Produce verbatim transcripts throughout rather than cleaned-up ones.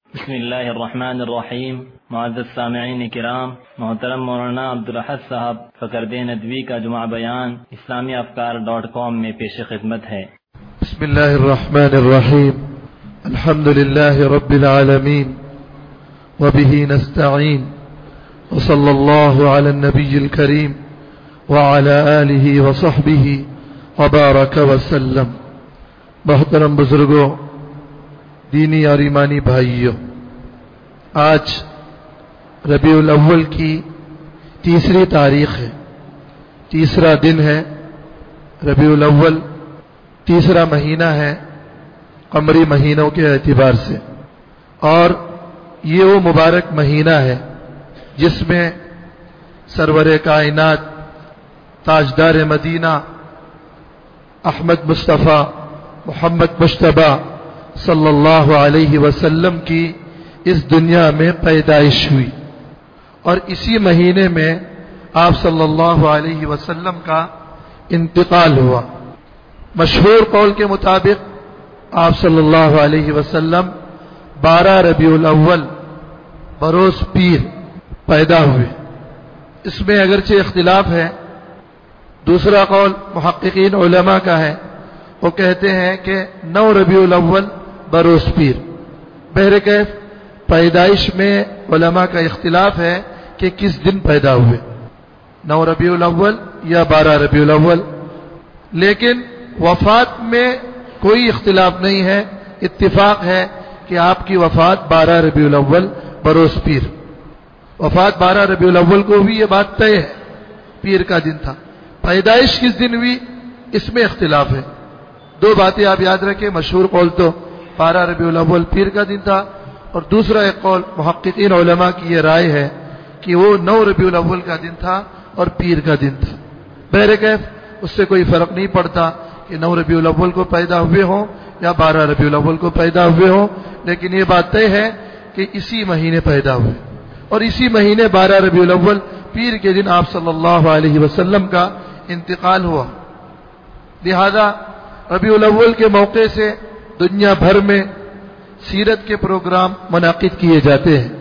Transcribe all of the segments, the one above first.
بسم اللہ الرحمن الرحیم۔ معزز سامعین کرام، محترم مولانا عبدالاحد صاحب فقرد ندوی کا جمعہ بیان اسلامی افکار ڈاٹ کام میں پیش خدمت ہے۔ بسم اللہ الرحمن الرحیم، الحمد للہ رب العالمین وبہ نستعین وصلی اللہ علی النبی الکریم وعلی آلہ وصحبہ وبارک وسلم۔ محترم بزرگوں، دینی اور ایمانی بھائیوں، آج ربیع الاول کی تیسری تاریخ ہے، تیسرا دن ہے۔ ربیع الاول تیسرا مہینہ ہے قمری مہینوں کے اعتبار سے، اور یہ وہ مبارک مہینہ ہے جس میں سرور کائنات تاجدار مدینہ احمد مصطفیٰ محمد مجتبیٰ صلی اللہ علیہ وسلم کی اس دنیا میں پیدائش ہوئی، اور اسی مہینے میں آپ صلی اللہ علیہ وسلم کا انتقال ہوا۔ مشہور قول کے مطابق آپ صلی اللہ علیہ وسلم بارہ ربیع الاول بروز پیر پیدا ہوئے۔ اس میں اگرچہ اختلاف ہے، دوسرا قول محققین علماء کا ہے، وہ کہتے ہیں کہ نو ربیع الاول بروز پیر۔ بہرکیف پیدائش میں علماء کا اختلاف ہے کہ کس دن پیدا ہوئے، نو ربیع الاول یا بارہ ربیع الاول، لیکن وفات میں کوئی اختلاف نہیں ہے، اتفاق ہے کہ آپ کی وفات بارہ ربیع الاول بروز پیر، وفات بارہ ربیع الاول کو بھی، یہ بات طے ہے، پیر کا دن تھا۔ پیدائش کس دن ہوئی اس میں اختلاف ہے۔ دو باتیں آپ یاد رکھیں، مشہور قول تو بارہ ربیع الاول پیر کا دن تھا، اور دوسرا ایک قول محققین علماء کی یہ رائے ہے کہ وہ نو ربیع الاول کا دن تھا اور پیر کا دن تھا۔ بہرکیف اس سے کوئی فرق نہیں پڑتا کہ نو ربیع الاول کو پیدا ہوئے ہوں یا بارہ ربیع الاول کو پیدا ہوئے ہوں، لیکن یہ بات طے ہے کہ اسی مہینے پیدا ہوئے، اور اسی مہینے بارہ ربیع الاول پیر کے دن آپ صلی اللہ علیہ وسلم کا انتقال ہوا۔ لہذا ربیع الاول کے موقع سے دنیا بھر میں سیرت کے پروگرام منعقد کیے جاتے ہیں،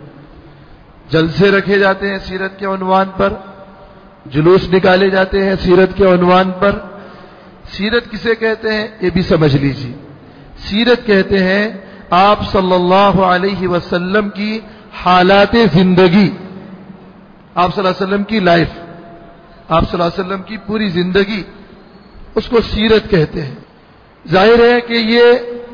جلسے رکھے جاتے ہیں سیرت کے عنوان پر، جلوس نکالے جاتے ہیں سیرت کے عنوان پر۔ سیرت کسے کہتے ہیں یہ بھی سمجھ لیجیے۔ سیرت کہتے ہیں آپ صلی اللہ علیہ وسلم کی حالات زندگی، آپ صلی اللہ علیہ وسلم کی لائف، آپ صلی اللہ علیہ وسلم کی پوری زندگی، اس کو سیرت کہتے ہیں۔ ظاہر ہے کہ یہ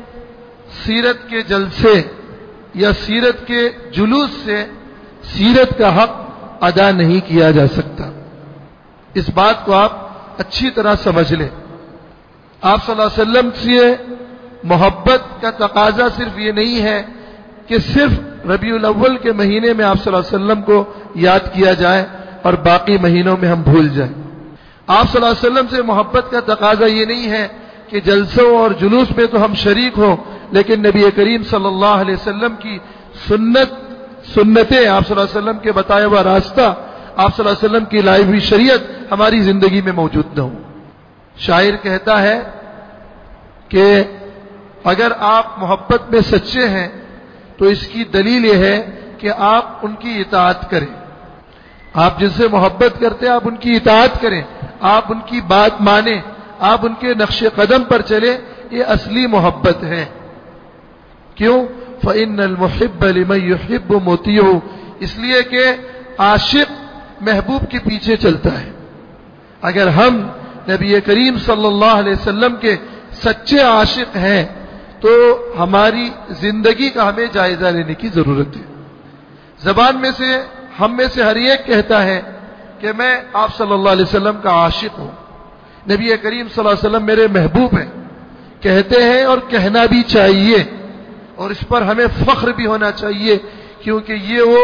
سیرت کے جلسے یا سیرت کے جلوس سے سیرت کا حق ادا نہیں کیا جا سکتا، اس بات کو آپ اچھی طرح سمجھ لیں۔ آپ صلی اللہ علیہ وسلم سے محبت کا تقاضا صرف یہ نہیں ہے کہ صرف ربیع الاول کے مہینے میں آپ صلی اللہ علیہ وسلم کو یاد کیا جائے اور باقی مہینوں میں ہم بھول جائیں۔ آپ صلی اللہ علیہ وسلم سے محبت کا تقاضا یہ نہیں ہے کہ جلسوں اور جلوس میں تو ہم شریک ہوں، لیکن نبی کریم صلی اللہ علیہ وسلم کی سنت سنتیں، آپ صلی اللہ علیہ وسلم کے بتایا ہوا راستہ، آپ صلی اللہ علیہ وسلم کی لائی ہوئی شریعت ہماری زندگی میں موجود نہ ہو۔ شاعر کہتا ہے کہ اگر آپ محبت میں سچے ہیں تو اس کی دلیل یہ ہے کہ آپ ان کی اطاعت کریں، آپ جن سے محبت کرتے ہیں آپ ان کی اطاعت کریں، آپ ان کی بات مانیں، آپ ان کے نقش قدم پر چلیں، یہ اصلی محبت ہے۔ کیوں؟ فَإِنَّ الْمُحِبَّ لِمَن يُحِبُّ مُطِيعُ، اس لیے کہ عاشق محبوب کے پیچھے چلتا ہے۔ اگر ہم نبی کریم صلی اللہ علیہ وسلم کے سچے عاشق ہیں تو ہماری زندگی کا ہمیں جائزہ لینے کی ضرورت ہے۔ زبان میں سے ہم میں سے ہر ایک کہتا ہے کہ میں آپ صلی اللہ علیہ وسلم کا عاشق ہوں، نبی کریم صلی اللہ علیہ وسلم میرے محبوب ہیں، کہتے ہیں اور کہنا بھی چاہیے، اور اس پر ہمیں فخر بھی ہونا چاہیے، کیونکہ یہ وہ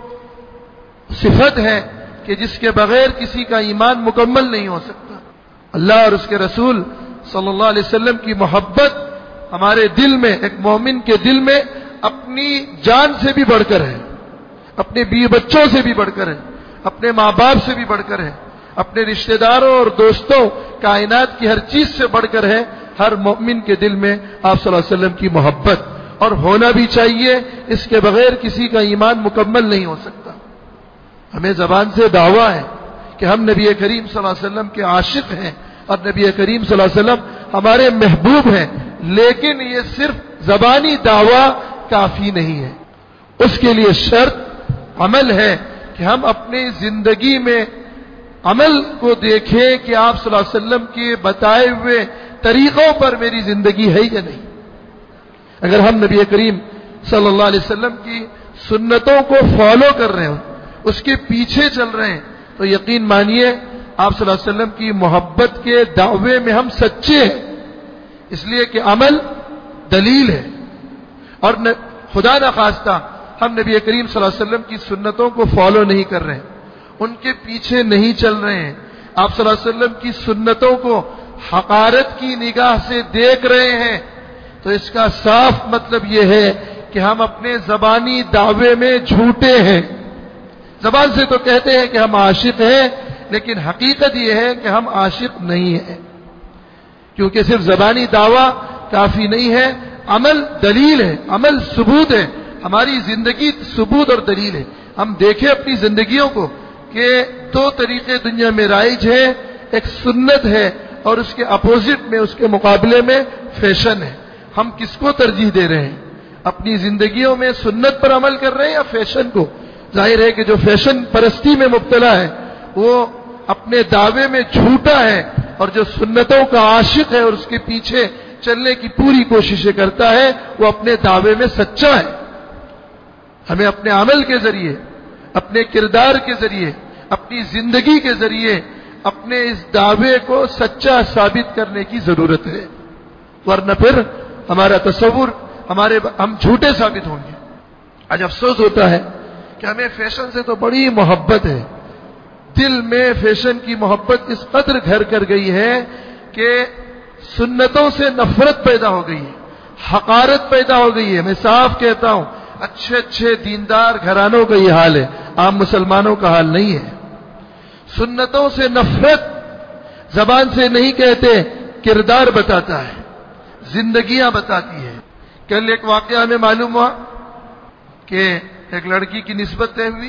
صفت ہے کہ جس کے بغیر کسی کا ایمان مکمل نہیں ہو سکتا۔ اللہ اور اس کے رسول صلی اللہ علیہ وسلم کی محبت ہمارے دل میں، ایک مومن کے دل میں اپنی جان سے بھی بڑھ کر ہے، اپنے بیوی بچوں سے بھی بڑھ کر ہے، اپنے ماں باپ سے بھی بڑھ کر ہے، اپنے رشتہ داروں اور دوستوں، کائنات کی ہر چیز سے بڑھ کر ہے۔ ہر مومن کے دل میں آپ صلی اللہ علیہ وسلم کی محبت اور ہونا بھی چاہیے. اس کے بغیر کسی کا ایمان مکمل نہیں ہو سکتا. ہمیں زبان سے دعویٰ ہے کہ ہم نبی کریم صلی اللہ علیہ وسلم کے عاشق ہیں اور نبی کریم صلی اللہ علیہ وسلم ہمارے محبوب ہیں، لیکن یہ صرف زبانی دعویٰ کافی نہیں ہے. اس کے لیے شرط عمل ہے کہ ہم اپنی زندگی میں عمل کو دیکھیں کہ آپ صلی اللہ علیہ وسلم کے بتائے ہوئے طریقوں پر میری زندگی ہے یا نہیں. اگر ہم نبی کریم صلی اللہ علیہ وسلم کی سنتوں کو فالو کر رہے ہیں، اس کے پیچھے چل رہے ہیں، تو یقین مانیے آپ صلی اللہ علیہ وسلم کی محبت کے دعوے میں ہم سچے ہیں. اس لیے کہ عمل دلیل ہے، اور خدا نخواستہ ہم نبی کریم صلی اللہ علیہ وسلم کی سنتوں کو فالو نہیں کر رہے ہیں، ان کے پیچھے نہیں چل رہے ہیں، آپ صلی اللہ علیہ وسلم کی سنتوں کو حقارت کی نگاہ سے دیکھ رہے ہیں، تو اس کا صاف مطلب یہ ہے کہ ہم اپنے زبانی دعوے میں جھوٹے ہیں. زبان سے تو کہتے ہیں کہ ہم عاشق ہیں، لیکن حقیقت یہ ہے کہ ہم عاشق نہیں ہیں، کیونکہ صرف زبانی دعویٰ کافی نہیں ہے. عمل دلیل ہے، عمل ثبوت ہے. ہماری زندگی ثبوت اور دلیل ہے. ہم دیکھیں اپنی زندگیوں کو کہ دو طریقے دنیا میں رائج ہیں، ایک سنت ہے اور اس کے اپوزٹ میں، اس کے مقابلے میں فیشن ہے. ہم کس کو ترجیح دے رہے ہیں؟ اپنی زندگیوں میں سنت پر عمل کر رہے ہیں یا فیشن کو؟ ظاہر ہے کہ جو فیشن پرستی میں مبتلا ہے وہ اپنے دعوے میں جھوٹا ہے، اور جو سنتوں کا عاشق ہے اور اس کے پیچھے چلنے کی پوری کوششیں کرتا ہے وہ اپنے دعوے میں سچا ہے. ہمیں اپنے عمل کے ذریعے، اپنے کردار کے ذریعے، اپنی زندگی کے ذریعے اپنے اس دعوے کو سچا ثابت کرنے کی ضرورت ہے، ورنہ پھر ہمارا تصور ہمارے ہم جھوٹے ثابت ہوں گے. آج افسوس ہوتا ہے کہ ہمیں فیشن سے تو بڑی محبت ہے، دل میں فیشن کی محبت اس قدر گھر کر گئی ہے کہ سنتوں سے نفرت پیدا ہو گئی ہے، حقارت پیدا ہو گئی ہے. میں صاف کہتا ہوں اچھے اچھے دیندار گھرانوں کا یہ حال ہے، عام مسلمانوں کا حال نہیں ہے. سنتوں سے نفرت زبان سے نہیں کہتے، کردار بتاتا ہے، زندگیاں بتاتی ہے. کل ایک واقعہ ہمیں معلوم ہوا کہ ایک لڑکی کی نسبت طے ہوئی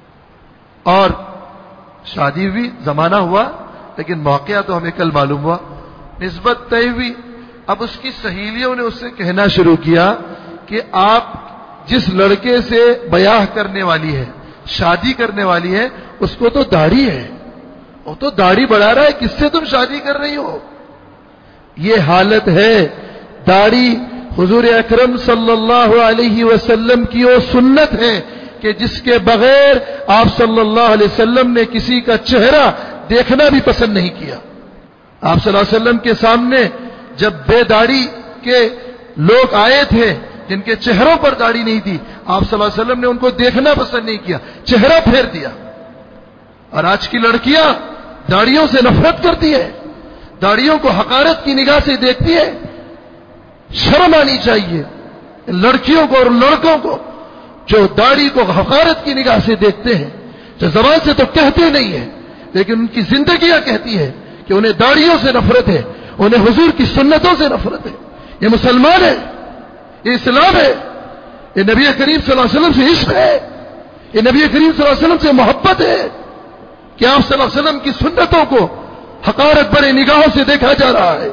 اور شادی ہوئی، زمانہ ہوا، لیکن واقعہ تو ہمیں کل معلوم ہوا. نسبت طے ہوئی، اب اس کی سہیلیوں نے اس سے کہنا شروع کیا کہ آپ جس لڑکے سے بیاہ کرنے والی ہے، شادی کرنے والی ہے، اس کو تو داڑھی ہے، وہ تو داڑھی بڑھا رہا ہے، کس سے تم شادی کر رہی ہو؟ یہ حالت ہے. داڑھی حضور اکرم صلی اللہ علیہ وسلم کی وہ سنت ہے کہ جس کے بغیر آپ صلی اللہ علیہ وسلم نے کسی کا چہرہ دیکھنا بھی پسند نہیں کیا. آپ صلی اللہ علیہ وسلم کے سامنے جب بے داڑھی کے لوگ آئے تھے جن کے چہروں پر داڑھی نہیں تھی، آپ صلی اللہ علیہ وسلم نے ان کو دیکھنا پسند نہیں کیا، چہرہ پھیر دیا. اور آج کی لڑکیاں داڑھیوں سے نفرت کرتی ہے، داڑھیوں کو حقارت کی نگاہ سے دیکھتی ہے. شرم آنی چاہیے لڑکیوں کو اور لڑکوں کو جو داڑھی کو حقارت کی نگاہ سے دیکھتے ہیں، جو زبان سے تو کہتے نہیں ہیں لیکن ان کی زندگیاں کہتی ہے کہ انہیں داڑھیوں سے نفرت ہے، انہیں حضور کی سنتوں سے نفرت ہے. یہ مسلمان ہے، یہ اسلام ہے، یہ نبی کریم صلی اللہ علیہ وسلم سے عشق ہے، یہ نبی کریم صلی اللہ علیہ وسلم سے محبت ہے کہ آپ صلی اللہ علیہ وسلم کی سنتوں کو حقارت بڑے نگاہوں سے دیکھا جا رہا ہے.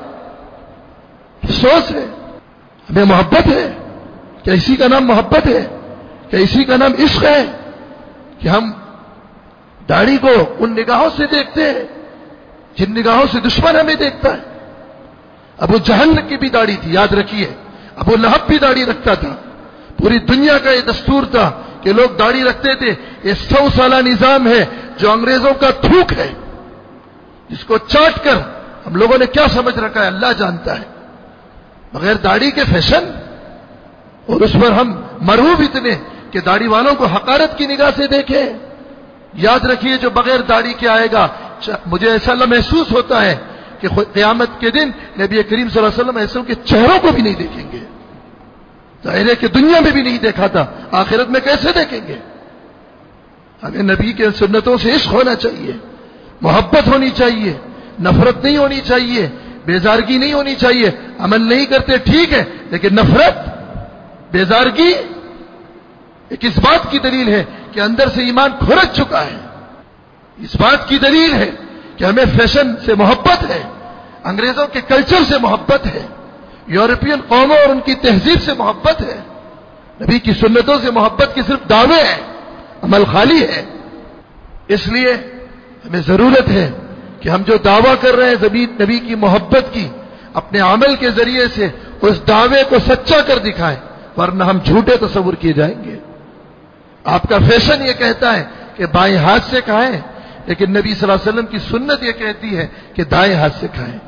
افسوس ہے، ہمیں محبت ہے، کیا اسی کا نام محبت ہے؟ کیا اسی کا نام عشق ہے کہ ہم داڑھی کو ان نگاہوں سے دیکھتے ہیں جن نگاہوں سے دشمن ہمیں دیکھتا ہے؟ ابو جہل کی بھی داڑھی تھی، یاد رکھیے. ابو لہب بھی داڑھی رکھتا تھا. پوری دنیا کا یہ دستور تھا کہ لوگ داڑھی رکھتے تھے. یہ سو سالہ نظام ہے جو انگریزوں کا تھوک ہے، جس کو چاٹ کر ہم لوگوں نے کیا سمجھ رکھا ہے اللہ جانتا ہے. بغیر داڑھی کے فیشن، اور اس پر ہم مرعوب اتنے کہ داڑھی والوں کو حقارت کی نگاہ سے دیکھیں. یاد رکھیے جو بغیر داڑھی کے آئے گا، مجھے ایسا محسوس ہوتا ہے کہ قیامت کے دن نبی کریم صلی اللہ علیہ وسلم ایسوں کے چہروں کو بھی نہیں دیکھیں گے. ظاہر ہے کہ دنیا میں بھی نہیں دیکھا تھا، آخرت میں کیسے دیکھیں گے؟ ہمیں نبی کے سنتوں سے عشق ہونا چاہیے، محبت ہونی چاہیے، نفرت نہیں ہونی چاہیے، بیزارگی نہیں ہونی چاہیے. عمل نہیں کرتے ٹھیک ہے، لیکن نفرت، بیزارگی ایک اس بات کی دلیل ہے کہ اندر سے ایمان کھرچ چکا ہے. اس بات کی دلیل ہے کہ ہمیں فیشن سے محبت ہے, انگریزوں کے کلچر سے محبت ہے, یورپین قوموں اور ان کی تہذیب سے محبت ہے. نبی کی سنتوں سے محبت کی صرف دعوے ہیں, عمل خالی ہے. اس لیے ہمیں ضرورت ہے کہ ہم جو دعویٰ کر رہے ہیں زمین نبی کی محبت کی, اپنے عمل کے ذریعے سے اس دعوے کو سچا کر دکھائیں, ورنہ ہم جھوٹے تصور کیے جائیں گے. آپ کا فیشن یہ کہتا ہے کہ بائیں ہاتھ سے کھائیں, لیکن نبی صلی اللہ علیہ وسلم کی سنت یہ کہتی ہے کہ دائیں ہاتھ سے کھائیں.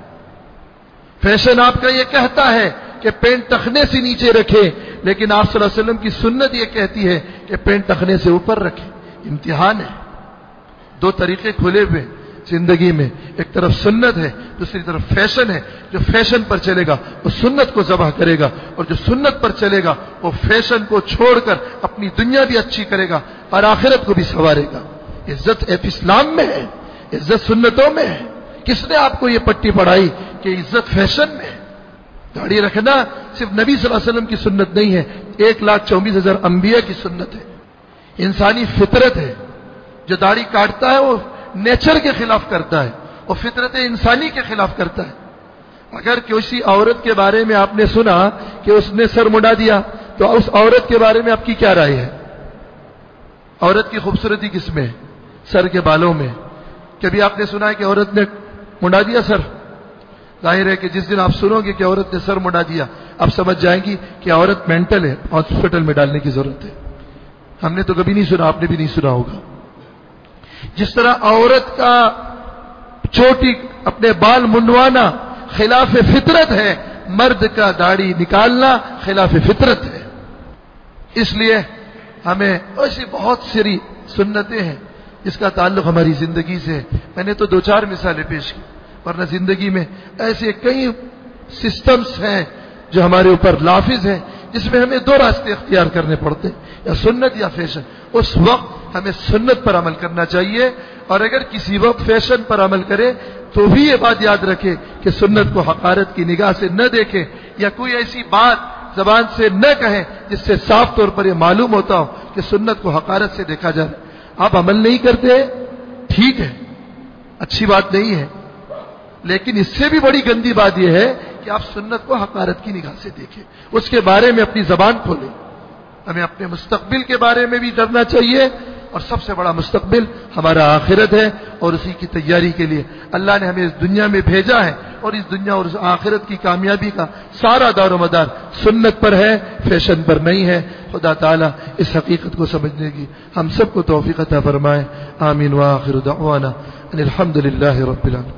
فیشن آپ کا یہ کہتا ہے کہ پینٹ ٹخنے سے نیچے رکھے, لیکن آپ صلی اللہ علیہ وسلم کی سنت یہ کہتی ہے کہ پینٹ ٹخنے سے اوپر رکھے. امتحان ہے, دو طریقے کھلے ہوئے زندگی میں, ایک طرف سنت ہے, دوسری طرف فیشن ہے. جو فیشن پر چلے گا وہ سنت کو ذبح کرے گا, اور جو سنت پر چلے گا وہ فیشن کو چھوڑ کر اپنی دنیا بھی اچھی کرے گا اور آخرت کو بھی سنوارے گا. عزت اسلام میں ہے, عزت سنتوں میں ہے. کس نے آپ کو یہ پٹی پڑھائی کہ عزت فیشن میں ہے؟ داڑھی رکھنا صرف نبی صلی اللہ علیہ وسلم کی سنت نہیں ہے, ایک لاکھ چوبیس ہزار انبیاء کی سنت ہے, انسانی فطرت ہے. جو داڑھی کاٹتا ہے وہ نیچر کے خلاف کرتا ہے, وہ فطرت انسانی کے خلاف کرتا ہے. اگر کسی عورت کے بارے میں آپ نے سنا کہ اس نے سر مڈا دیا, تو اس عورت کے بارے میں آپ کی کیا رائے ہے؟ عورت کی خوبصورتی کس میں ہے؟ سر کے بالوں میں. کبھی آپ نے سنا ہے کہ عورت نے مڈا دیا سر؟ ظاہر ہے کہ جس دن آپ سنو گے کہ عورت نے سر مڈا دیا, آپ سمجھ جائیں گی کہ عورت مینٹل ہے, ہاسپٹل میں ڈالنے کی ضرورت ہے. ہم نے تو کبھی نہیں سنا, آپ نے بھی نہیں سنا ہوگا. جس طرح عورت کا چوٹی اپنے بال منڈوانا خلاف فطرت ہے, مرد کا داڑھی نکالنا خلاف فطرت ہے. اس لیے ہمیں ایسی بہت ساری سنتیں ہیں جس کا تعلق ہماری زندگی سے ہے. میں نے تو دو چار مثالیں پیش کی, ورنہ زندگی میں ایسے کئی سسٹمز ہیں جو ہمارے اوپر لافظ ہیں, جس میں ہمیں دو راستے اختیار کرنے پڑتے ہیں, یا سنت یا فیشن. اس وقت ہمیں سنت پر عمل کرنا چاہیے, اور اگر کسی وقت فیشن پر عمل کرے تو بھی یہ بات یاد رکھے کہ سنت کو حقارت کی نگاہ سے نہ دیکھے, یا کوئی ایسی بات زبان سے نہ کہیں جس سے صاف طور پر یہ معلوم ہوتا ہو کہ سنت کو حقارت سے دیکھا جائے. آپ عمل نہیں کرتے, ٹھیک ہے, اچھی بات نہیں ہے, لیکن اس سے بھی بڑی گندی بات یہ ہے کہ آپ سنت کو حقارت کی نگاہ سے دیکھیں, اس کے بارے میں اپنی زبان کھولیں. ہمیں اپنے مستقبل کے بارے میں بھی ڈرنا چاہیے, اور سب سے بڑا مستقبل ہمارا آخرت ہے, اور اسی کی تیاری کے لیے اللہ نے ہمیں اس دنیا میں بھیجا ہے, اور اس دنیا اور اس آخرت کی کامیابی کا سارا دار و مدار سنت پر ہے, فیشن پر نہیں ہے. خدا تعالیٰ اس حقیقت کو سمجھنے کی ہم سب کو توفیق عطا فرمائے. آمین. وآخر دعوانا ان الحمد للہ رب العالمین.